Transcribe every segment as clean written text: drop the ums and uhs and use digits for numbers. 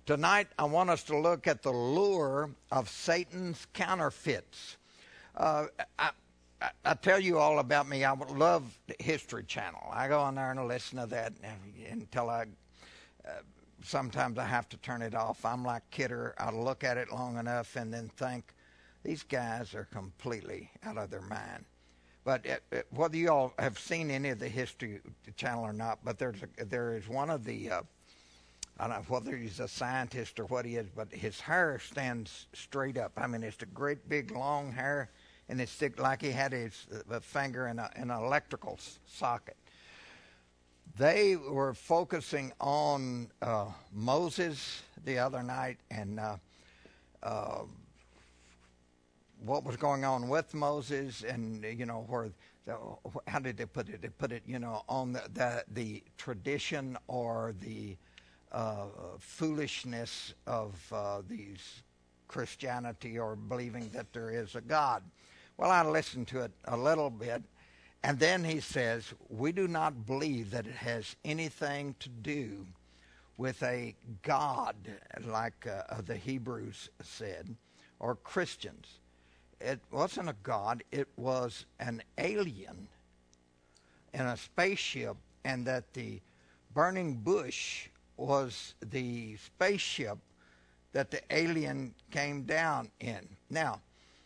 Tonight, I want us to look at the lure of Satan's counterfeits. I tell you all about me. I love the History Channel. I go on there and listen to that until sometimes I have to turn it off. I'm like Kidder. I look at it long enough and then think, these guys are completely out of their mind. But whether you all have seen any of the History Channel or not, but there is one of the I don't know whether he's a scientist or what he is, but his hair stands straight up. I mean, it's a great big long hair, and it's like he had his finger in an electrical socket. They were focusing on Moses the other night and what was going on with Moses, and how did they put it? They put it, on the tradition or the foolishness of these Christianity or believing that there is a God. Well, I listened to it a little bit, and then he says, we do not believe that it has anything to do with a God like the Hebrews said, or Christians. It wasn't a God, it was an alien in a spaceship, and that the burning bush was the spaceship that the alien came down in. Now,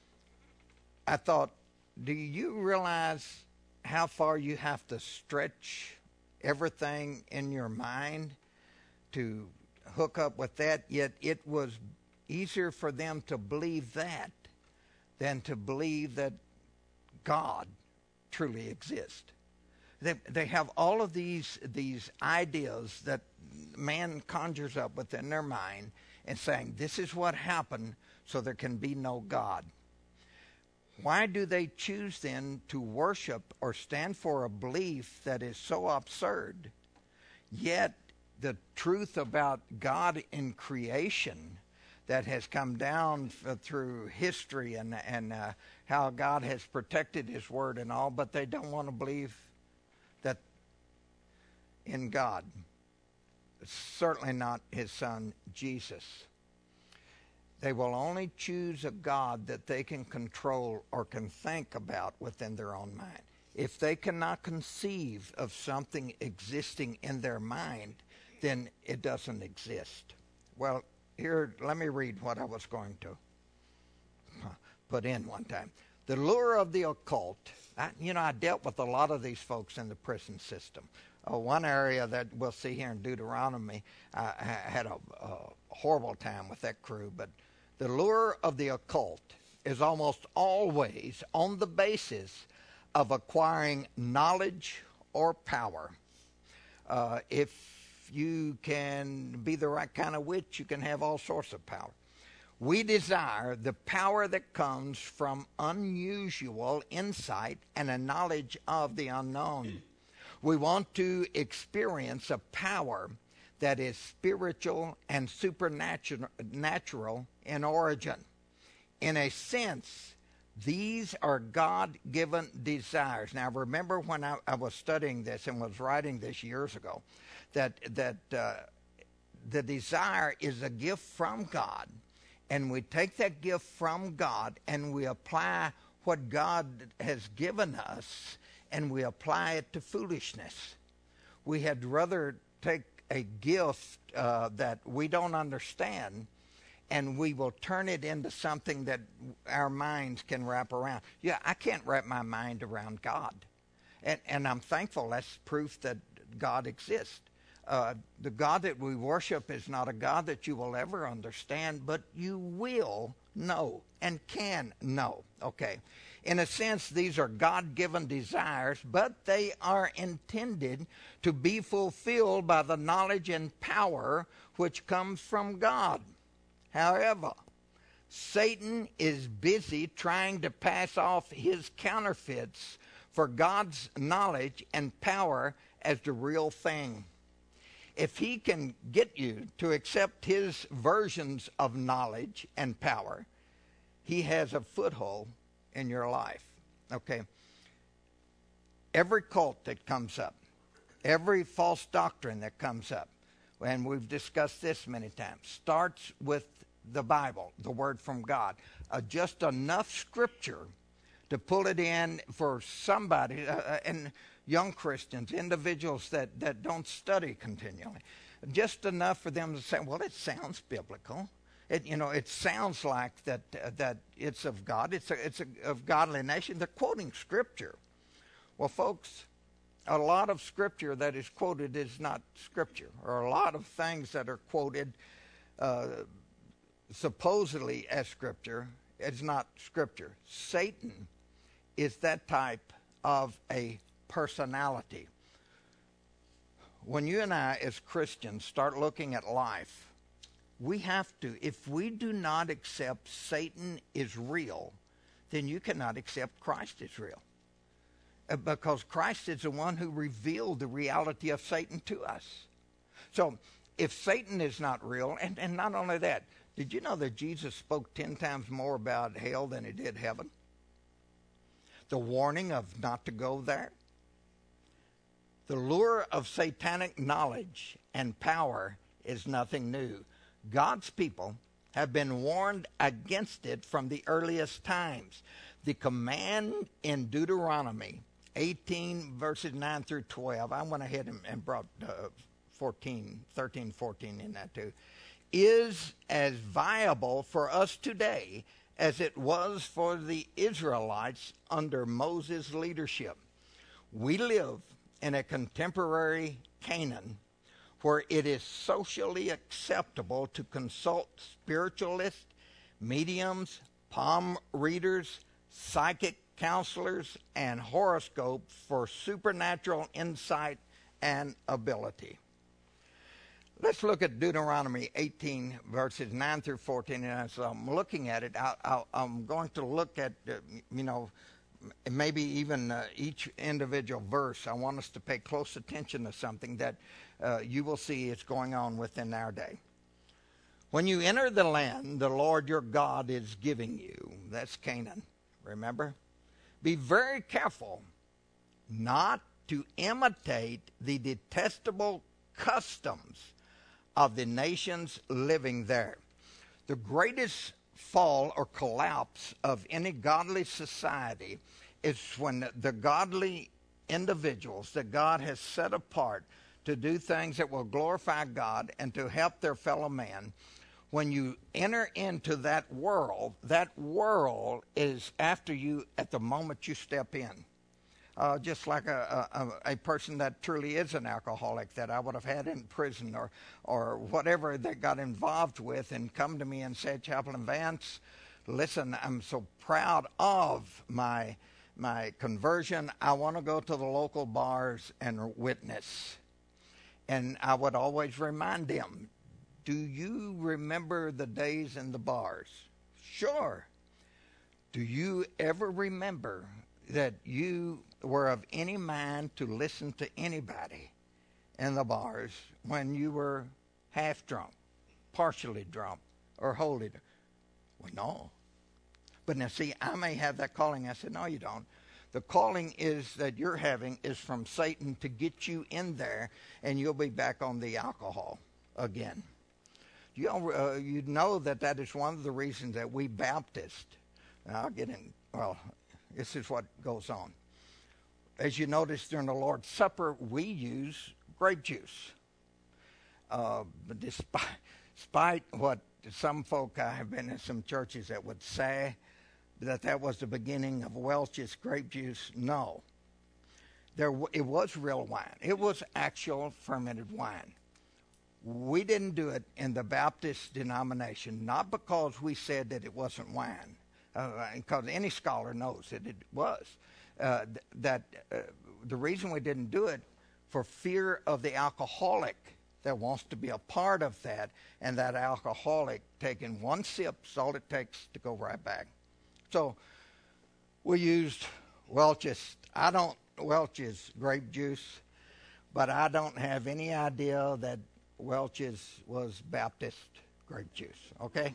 I thought, do you realize how far you have to stretch everything in your mind to hook up with that? Yet it was easier for them to believe that than to believe that God truly exists. They have all of these ideas that man conjures up within their mind and saying, this is what happened, so there can be no God. Why do they choose then to worship or stand for a belief that is so absurd? Yet the truth about God in creation that has come down through history and how God has protected his word and all, but they don't want to believe that in God. Certainly not his son Jesus. They will only choose a God that they can control or can think about within their own mind. If they cannot conceive of something existing in their mind, then it doesn't exist. Well, here, let me read what I was going to put in one time. The lure of the occult. I dealt with a lot of these folks in the prison system. One area that we'll see here in Deuteronomy, I had a horrible time with that crew, but the lure of the occult is almost always on the basis of acquiring knowledge or power. If you can be the right kind of witch, you can have all sorts of power. We desire the power that comes from unusual insight and a knowledge of the unknown. We want to experience a power that is spiritual and supernatural in origin. In a sense, these are God-given desires. Now, remember when I was studying this and was writing this years ago, that the desire is a gift from God, and we take that gift from God and we apply what God has given us, and we apply it to foolishness. We had rather take a gift that we don't understand, and we will turn it into something that our minds can wrap around. Yeah, I can't wrap my mind around God. And I'm thankful that's proof that God exists. The God that we worship is not a God that you will ever understand, but you will know and can know. Okay. In a sense, these are God-given desires, but they are intended to be fulfilled by the knowledge and power which comes from God. However, Satan is busy trying to pass off his counterfeits for God's knowledge and power as the real thing. If he can get you to accept his versions of knowledge and power, he has a foothold in your life. Okay? Every cult that comes up, every false doctrine that comes up, and we've discussed this many times, starts with the Bible, the Word from God. Just enough Scripture to pull it in for somebody, and young Christians, individuals that don't study continually. Just enough for them to say, well, it sounds biblical. It sounds like that it's of God. It's of godly nation. They're quoting Scripture. Well, folks, a lot of Scripture that is quoted is not Scripture, or a lot of things that are quoted supposedly as Scripture is not Scripture. Satan is that type of a personality. When you and I as Christians start looking at life, we have to, if we do not accept Satan is real, then you cannot accept Christ is real. Because Christ is the one who revealed the reality of Satan to us. So if Satan is not real, and not only that, did you know that Jesus spoke 10 times more about hell than he did heaven? The warning of not to go there. The lure of satanic knowledge and power is nothing new. God's people have been warned against it from the earliest times. The command in Deuteronomy 18 verses 9 through 12, I went ahead and brought 13, 14 in that too, is as viable for us today as it was for the Israelites under Moses' leadership. We live in a contemporary Canaan where it is socially acceptable to consult spiritualists, mediums, palm readers, psychic counselors, and horoscopes for supernatural insight and ability. Let's look at Deuteronomy 18, verses 9 through 14. And as I'm looking at it, I'm going to look at, maybe even each individual verse. I want us to pay close attention to something that you will see is going on within our day. When you enter the land the Lord your God is giving you, that's Canaan, remember? Be very careful not to imitate the detestable customs of the nations living there. The greatest fall or collapse of any godly society is when the godly individuals that God has set apart to do things that will glorify God and to help their fellow man, when you enter into that world is after you at the moment you step in. Just like a person that truly is an alcoholic that I would have had in prison or whatever they got involved with and come to me and said, Chaplain Vance, listen, I'm so proud of my conversion. I want to go to the local bars and witness. And I would always remind them, do you remember the days in the bars? Sure. Do you ever remember that you were of any mind to listen to anybody in the bars when you were half drunk, partially drunk, or wholly drunk? Well, no. But now, see, I may have that calling. I said, no, you don't. The calling is that you're having is from Satan to get you in there, and you'll be back on the alcohol again. You know that is one of the reasons that we Baptists, and I'll get in, this is what goes on. As you notice during the Lord's Supper, we use grape juice. But despite what some folk, I have been in some churches that would say that was the beginning of Welch's grape juice, no. It was real wine. It was actual fermented wine. We didn't do it in the Baptist denomination, not because we said that it wasn't wine, because any scholar knows that it was. The reason we didn't do it for fear of the alcoholic that wants to be a part of that, and that alcoholic taking one sip is all it takes to go right back. So we used Welch's grape juice, but I don't have any idea that Welch's was Baptist grape juice. Okay.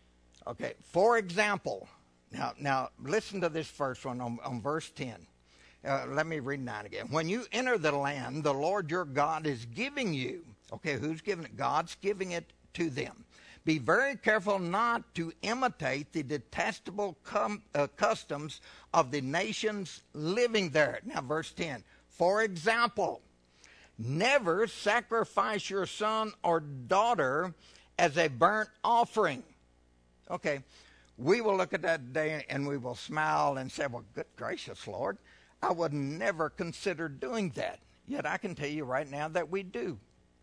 For example, now listen to this first one on verse 10. Let me read 9 again. When you enter the land the Lord your God is giving you, Okay, who's giving it? God's giving it to them. Be very careful not to imitate the detestable customs of the nations living there. Now, verse 10. For example, never sacrifice your son or daughter as a burnt offering. Okay, we will look at that day and we will smile and say, well, good gracious, Lord, I would never consider doing that. Yet I can tell you right now that we do.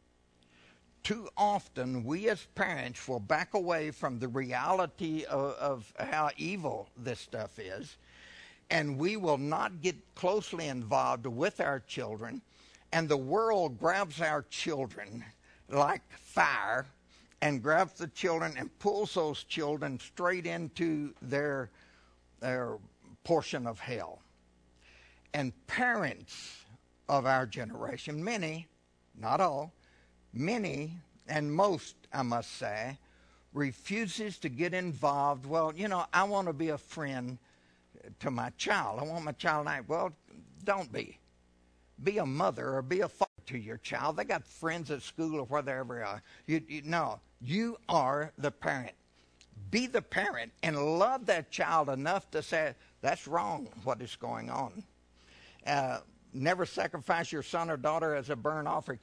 Too often, we as parents will back away from the reality of how evil this stuff is, and we will not get closely involved with our children, and the world grabs our children like fire and grabs the children and pulls those children straight into their portion of hell. And parents of our generation, many, not all, many and most, I must say, refuses to get involved. Well, I want to be a friend to my child. I want my child to act. Well, don't be. Be a mother or be a father to your child. They got friends at school or wherever they are. No, you are the parent. Be the parent and love that child enough to say, that's wrong, what is going on. Never sacrifice your son or daughter as a burnt offering.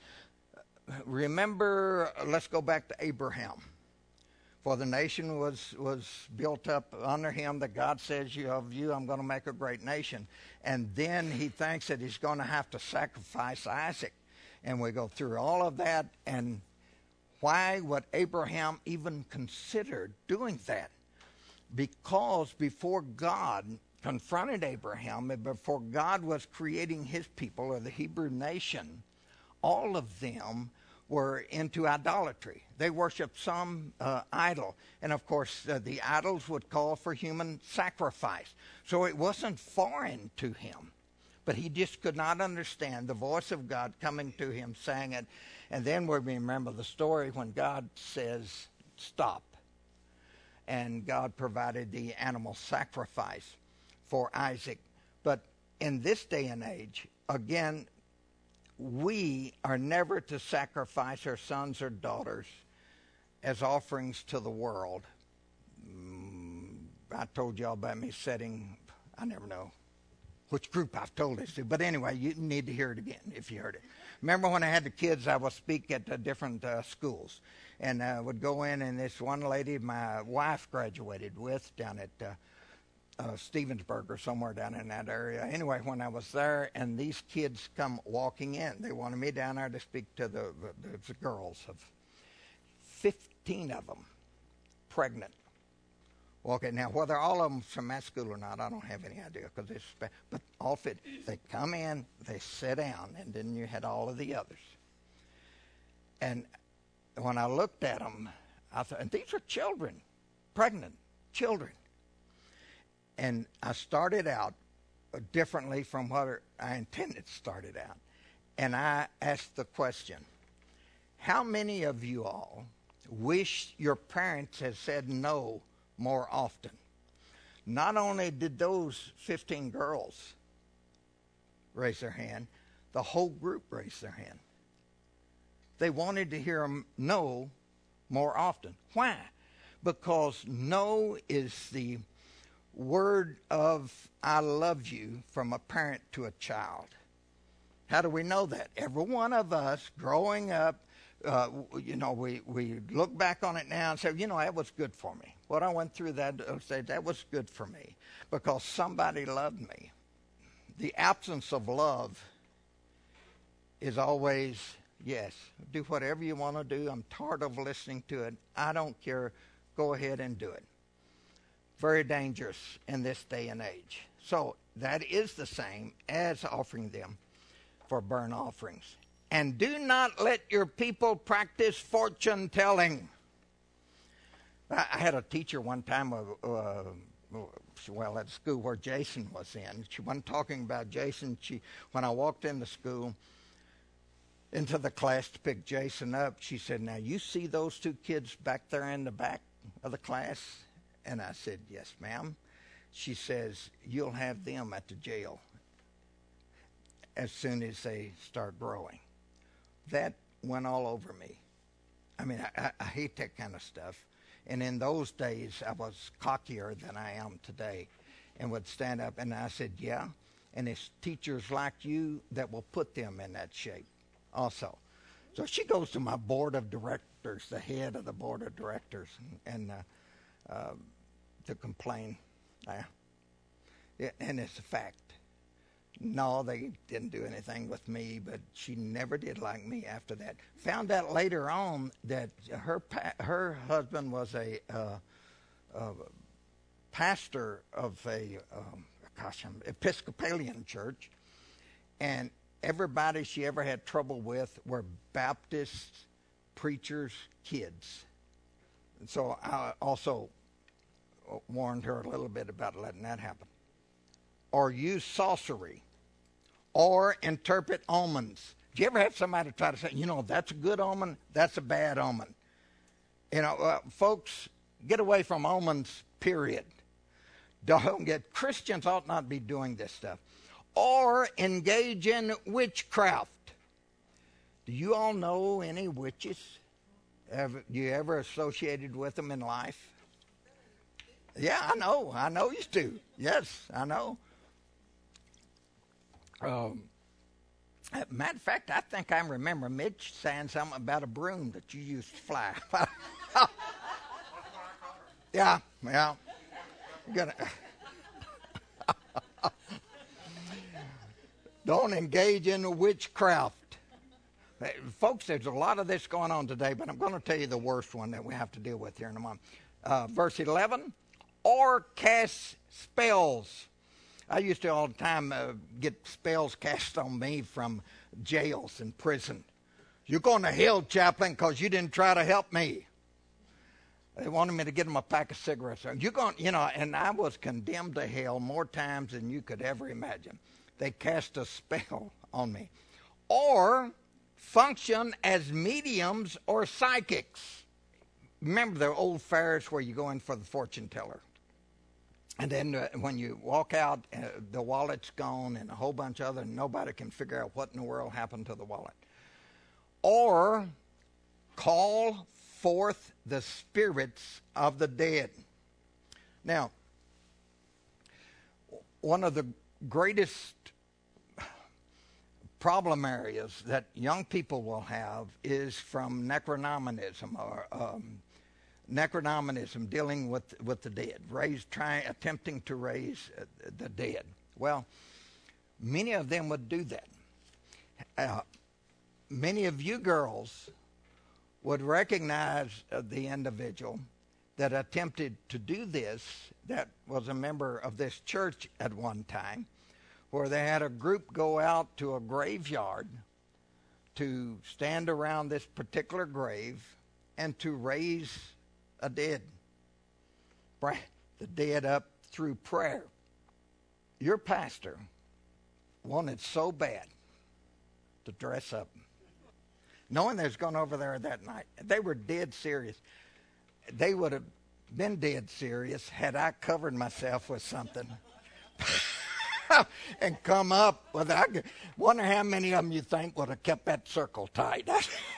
Remember, let's go back to Abraham. For the nation was built up under him that God says, of you I'm going to make a great nation. And then he thinks that he's going to have to sacrifice Isaac. And we go through all of that. And why would Abraham even consider doing that? Because before God confronted Abraham, and before God was creating his people, or the Hebrew nation, all of them were into idolatry. They worshiped some idol. And of course, the idols would call for human sacrifice. So it wasn't foreign to him. But he just could not understand the voice of God coming to him saying it. And then we remember the story when God says, stop. And God provided the animal sacrifice for Isaac. But in this day and age, again, we are never to sacrifice our sons or daughters as offerings to the world. I told y'all about me setting, I never know which group I've told this to, but anyway, you need to hear it again if you heard it. Remember when I had the kids, I would speak at different schools, and I would go in, and this one lady my wife graduated with down at Stevensburg or somewhere down in that area. Anyway, when I was there, and these kids come walking in, they wanted me down there to speak to the girls, of 15 of them pregnant. Okay, now whether all of them from that school or not, I don't have any idea, because but all fit. They come in, they sit down, and then you had all of the others. And when I looked at them, I thought, and these are children, pregnant children. And I started out differently from what I intended to start it out. And I asked the question, how many of you all wish your parents had said no more often? Not only did those 15 girls raise their hand, the whole group raised their hand. They wanted to hear them no more often. Why? Because no is the word of I love you from a parent to a child. How do we know that? Every one of us growing up, we look back on it now and say, that was good for me. What I went through that was good for me because somebody loved me. The absence of love is always, yes, do whatever you want to do. I'm tired of listening to it. I don't care. Go ahead and do it. Very dangerous in this day and age. So that is the same as offering them for burnt offerings. And do not let your people practice fortune telling. I had a teacher one time, at school where Jason was in. She wasn't talking about Jason. When I walked into school, into the class to pick Jason up, she said, now you see those two kids back there in the back of the class? And I said, yes, ma'am. She says, you'll have them at the jail as soon as they start growing. That went all over me. I mean, I hate that kind of stuff. And in those days, I was cockier than I am today and would stand up. And I said, yeah, and it's teachers like you that will put them in that shape also. So she goes to my board of directors, the head of the board of directors, and to complain. And it's a fact. No, they didn't do anything with me, but she never did like me after that. Found out later on that her husband was a pastor of a Episcopalian church, and everybody she ever had trouble with were Baptist preachers' kids. And so I also warned her a little bit about letting that happen. Or use sorcery, or interpret omens. Do you ever have somebody try to say, that's a good omen, that's a bad omen? Folks, get away from omens, period. Christians ought not be doing this stuff. Or engage in witchcraft. Do you all know any witches? You ever associated with them in life? Yeah, I know you do. Yes, I know. Matter of fact, I think I remember Mitch saying something about a broom that you used to fly. Yeah. Don't engage in witchcraft. Folks, there's a lot of this going on today, but I'm going to tell you the worst one that we have to deal with here in a moment. Verse 11, or cast spells. I used to all the time get spells cast on me from jails and prison. You're going to hell, chaplain, because you didn't try to help me. They wanted me to get them a pack of cigarettes. You're going, and I was condemned to hell more times than you could ever imagine. They cast a spell on me. Or function as mediums or psychics. Remember the old fairs where you go in for the fortune teller. And then when you walk out, the wallet's gone and a whole bunch of other, nobody can figure out what in the world happened to the wallet. Or call forth the spirits of the dead. Now, one of the greatest problem areas that young people will have is from necronomianism or necronomianism, dealing with the dead, attempting to raise the dead. Well, many of them would do that. Many of you girls would recognize the individual that attempted to do this, that was a member of this church at one time, where they had a group go out to a graveyard to stand around this particular grave and to raise a dead, the dead up through prayer. Your pastor wanted so bad to dress up, knowing they was going over there that night. They were dead serious. They would have been dead serious had I covered myself with something and come up with it. I wonder how many of them you think would have kept that circle tight.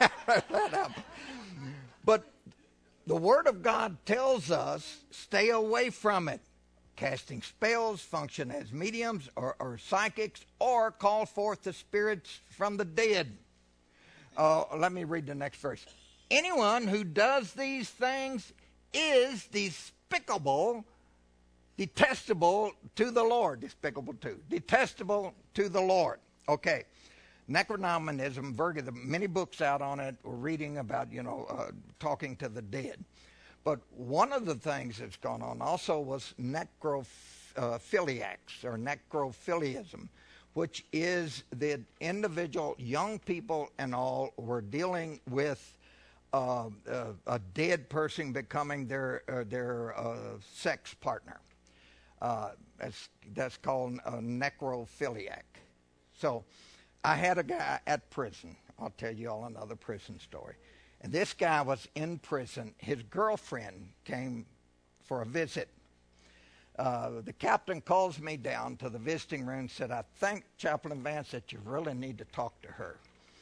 But the Word of God tells us, stay away from it. Casting spells, function as mediums or psychics, or call forth the spirits from the dead. Let me read the next verse. Anyone who does these things is despicable, detestable to the Lord. Detestable to the Lord. Okay. Necronomianism, many books out on it. We're reading about, talking to the dead. But one of the things that's gone on also was necrophiliacs or necrophiliism, which is the individual young people and all were dealing with a dead person becoming their sex partner. That's called a necrophiliac. So I had a guy at prison. I'll tell you all another prison story. And this guy was in prison. His girlfriend came for a visit. The captain calls me down to the visiting room and said, I think, Chaplain Vance, that you really need to talk to her.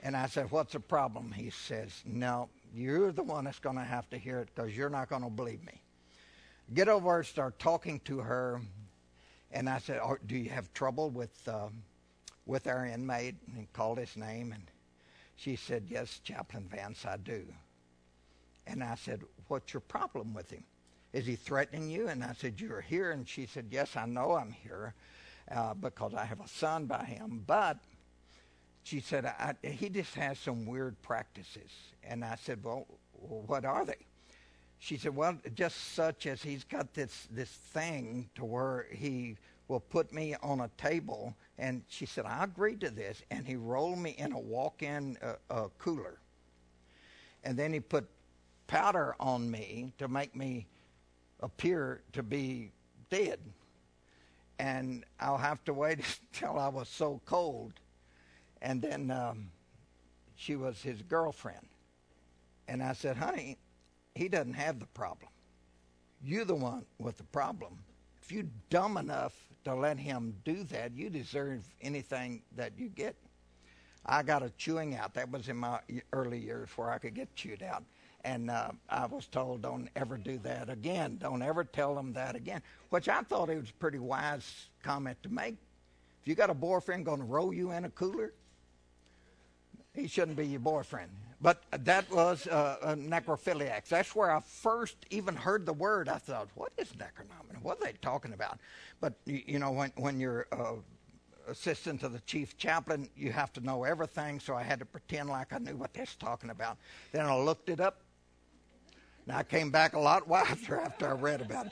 And I said, what's the problem? He says, no, you're the one that's going to have to hear it because you're not going to believe me. Get over and start talking to her. And I said, oh, do you have trouble with our inmate? And he called his name. And she said, yes, Chaplain Vance, I do. And I said, what's your problem with him? Is he threatening you? And I said, you're here. And she said, yes, I know I'm here because I have a son by him. But she said, he just has some weird practices. And I said, well, what are they? She said, well, just such as he's got this thing to where he will put me on a table. And she said, I agreed to this. And he rolled me in a walk-in cooler. And then he put powder on me to make me appear to be dead. And I'll have to wait until I was so cold. And then she was his girlfriend. And I said, honey, he doesn't have the problem. You're the one with the problem. If you're dumb enough to let him do that, you deserve anything that you get. I got a chewing out. That was in my early years where I could get chewed out. And I was told, don't ever do that again. Don't ever tell them that again, which I thought it was a pretty wise comment to make. If you got a boyfriend going to roll you in a cooler, he shouldn't be your boyfriend. But that was a necrophiliacs. That's where I first even heard the word. I thought, what is necronomicon? What are they talking about? But, you know, when you're assistant to the chief chaplain, you have to know everything, so I had to pretend like I knew what they was talking about. Then I looked it up. Now, I came back a lot wiser after I read about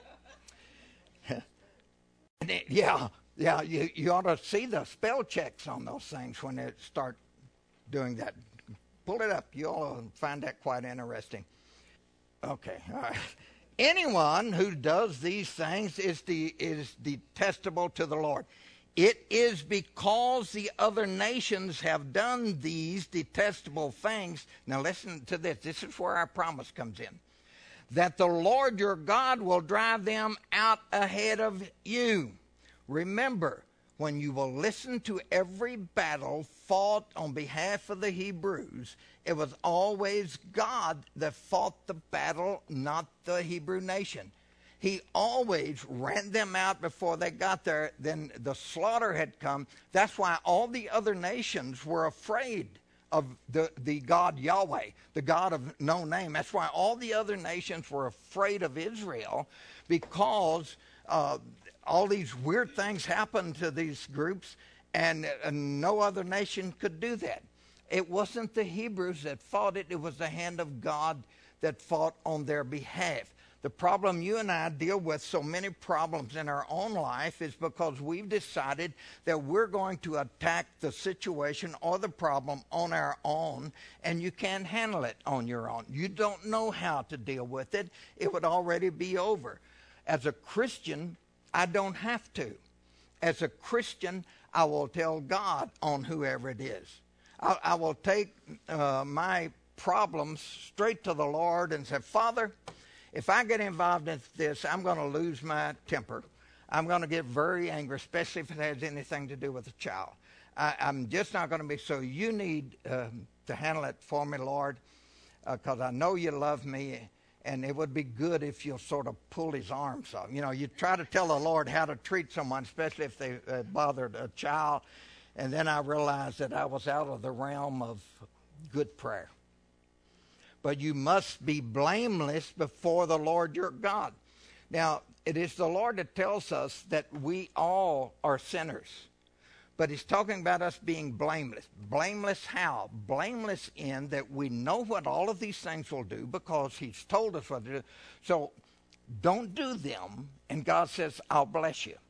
it. Yeah, you ought to see the spell checks on those things when they start doing that. Pull it up. You'll find that quite interesting. Okay, all right. Anyone who does these things is detestable to the Lord. It is because the other nations have done these detestable things. Now listen to this. This is where our promise comes in. That the Lord your God will drive them out ahead of you. Remember, when you will listen to every battle fought on behalf of the Hebrews, it was always God that fought the battle, not the Hebrew nation. He always ran them out before they got there. Then the slaughter had come. That's why all the other nations were afraid of the God Yahweh, the God of no name. That's why all the other nations were afraid of Israel, because all these weird things happened to these groups, and no other nation could do that. It wasn't the Hebrews that fought it. It was the hand of God that fought on their behalf. The problem you and I deal with, so many problems in our own life, is because we've decided that we're going to attack the situation or the problem on our own, and you can't handle it on your own. You don't know how to deal with it. It would already be over. As a Christian, I don't have to. As a Christian, I will tell God on whoever it is. I will take my problems straight to the Lord and say, Father, if I get involved in this, I'm going to lose my temper. I'm going to get very angry, especially if it has anything to do with a child. I'm just not going to be. So you need to handle it for me, Lord, because I know you love me, and it would be good if you'll sort of pull his arms off. You know, you try to tell the Lord how to treat someone, especially if they bothered a child, and then I realized that I was out of the realm of good prayer. But you must be blameless before the Lord your God. Now, it is the Lord that tells us that we all are sinners. But he's talking about us being blameless. Blameless how? Blameless in that we know what all of these things will do because he's told us what to do. So don't do them, and God says, I'll bless you.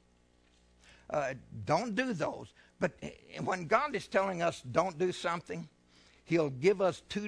Don't do those. But when God is telling us don't do something, he'll give us to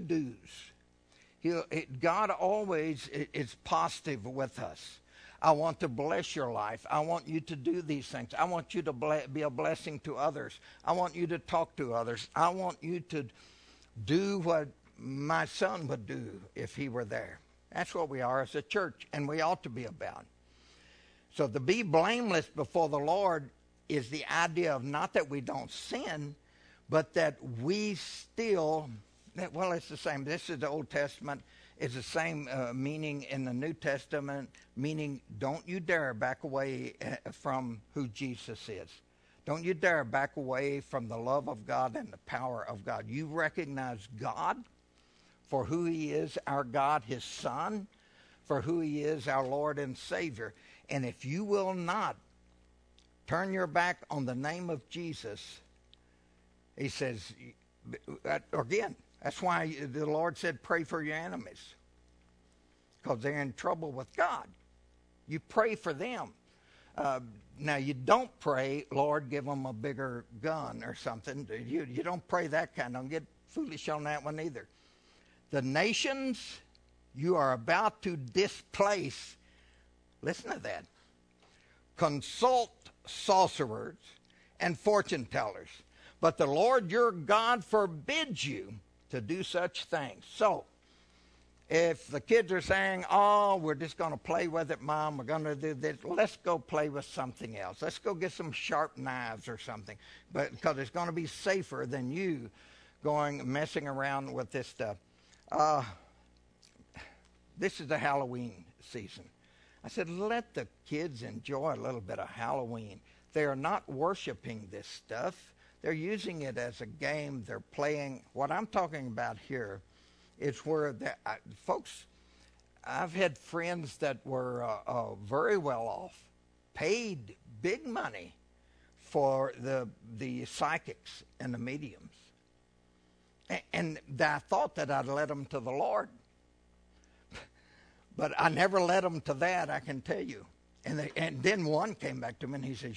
do's. God always is positive with us. I want to bless your life. I want you to do these things. I want you to be a blessing to others. I want you to talk to others. I want you to do what my son would do if he were there. That's what we are as a church, and we ought to be about. So to be blameless before the Lord is the idea of not that we don't sin, but that we still, well, it's the same. This is the Old Testament. It's the same meaning in the New Testament, meaning don't you dare back away from who Jesus is. Don't you dare back away from the love of God and the power of God. You recognize God for who he is, our God, his Son, for who he is, our Lord and Savior. And if you will not turn your back on the name of Jesus, he says, again, that's why the Lord said, pray for your enemies, because they're in trouble with God. You pray for them. Now, you don't pray, Lord, give them a bigger gun or something. You don't pray that kind. Don't get foolish on that one either. The nations you are about to displace, listen to that, consult sorcerers and fortune tellers. But the Lord your God forbids you to do such things. So, if the kids are saying, oh, we're just going to play with it, Mom, we're going to do this, let's go play with something else. Let's go get some sharp knives or something, because it's going to be safer than you messing around with this stuff. This is the Halloween season. I said, let the kids enjoy a little bit of Halloween. They are not worshiping this stuff. They're using it as a game. They're playing. What I'm talking about here is where folks, I've had friends that were very well off, paid big money for the psychics and the mediums. And I thought that I'd led them to the Lord. But I never led them to that, I can tell you. And then one came back to me and he says,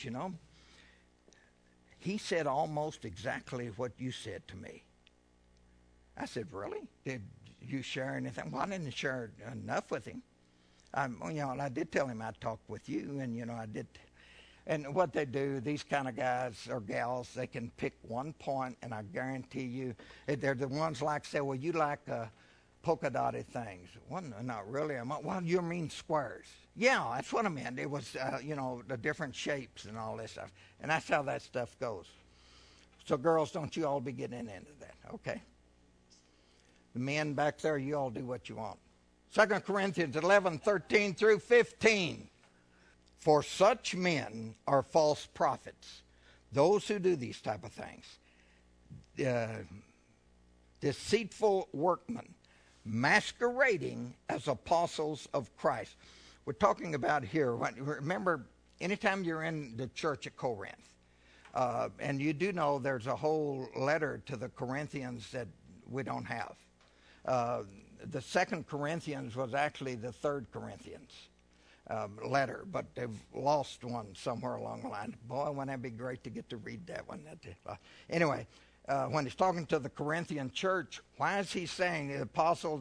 he said almost exactly what you said to me. I said, really? Did you share anything? Well, I didn't share enough with him. And I did tell him I'd talk with you, and, I did. And what they do, these kind of guys or gals, they can pick one point, and I guarantee you, they're the ones like say, well, you like polka dotted things. Well, not really. Well, you mean squares. Yeah, that's what I meant. It was, the different shapes and all this stuff. And that's how that stuff goes. So girls, don't you all be getting into that, okay? The men back there, you all do what you want. 2 Corinthians 11:13 through 15. For such men are false prophets, those who do these type of things. Deceitful workmen, masquerading as apostles of Christ. We're talking about here, remember, anytime you're in the church at Corinth, and you do know there's a whole letter to the Corinthians that we don't have. The 2 Corinthians was actually the 3 Corinthians letter, but they've lost one somewhere along the line. Boy, wouldn't that be great to get to read that one. Anyway, when he's talking to the Corinthian church, why is he saying the apostles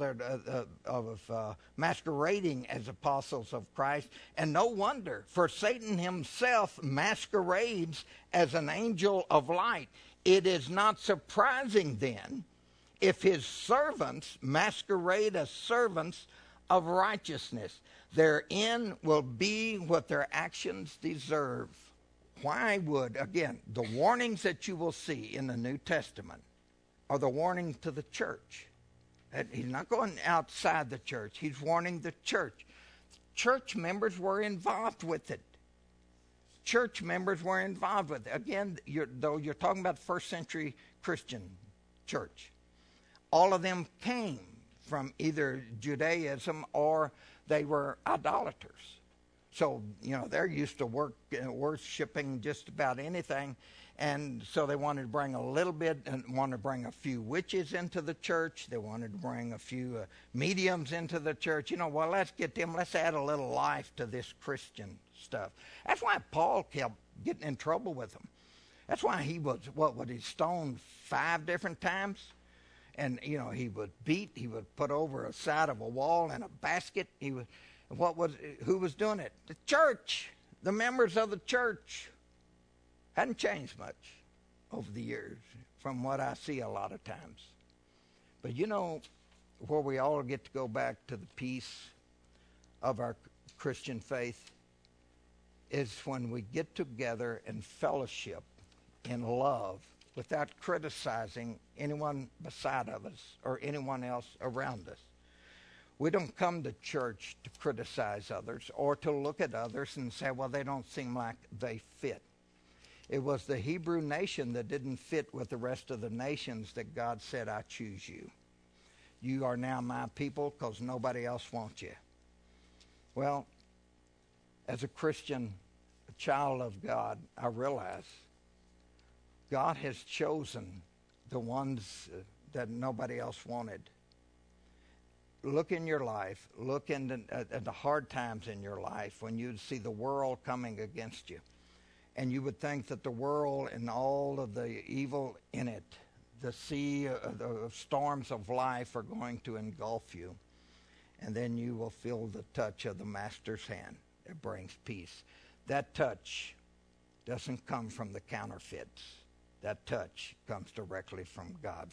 of masquerading as apostles of Christ? And no wonder, for Satan himself masquerades as an angel of light. It is not surprising then if his servants masquerade as servants of righteousness. Their end will be what their actions deserve. Why would, again, the warnings that you will see in the New Testament are the warning to the church. He's not going outside the church. He's warning the church. Church members were involved with it. Church members were involved with it. Again, though you're talking about first century Christian church, all of them came from either Judaism or they were idolaters. So, they're used to worshiping just about anything. And so they wanted to bring a little bit and wanted to bring a few witches into the church. They wanted to bring a few mediums into the church. Well, let's add a little life to this Christian stuff. That's why Paul kept getting in trouble with them. That's why he was, he stoned 5 different times? And, he would beat, he would put over a side of a wall in a basket. Who was doing it? The church, the members of the church. Hadn't changed much over the years from what I see a lot of times. But where we all get to go back to the peace of our Christian faith is when we get together in fellowship, in love, without criticizing anyone beside of us or anyone else around us. We don't come to church to criticize others or to look at others and say, well, they don't seem like they fit. It was the Hebrew nation that didn't fit with the rest of the nations that God said, I choose you. You are now my people because nobody else wants you. Well, as a Christian, a child of God, I realize God has chosen the ones that nobody else wanted. Look in your life. Look at the hard times in your life when you see the world coming against you. And you would think that the world and all of the evil in it, the sea, the storms of life are going to engulf you. And then you will feel the touch of the Master's hand that brings peace. That touch doesn't come from the counterfeits. That touch comes directly from God.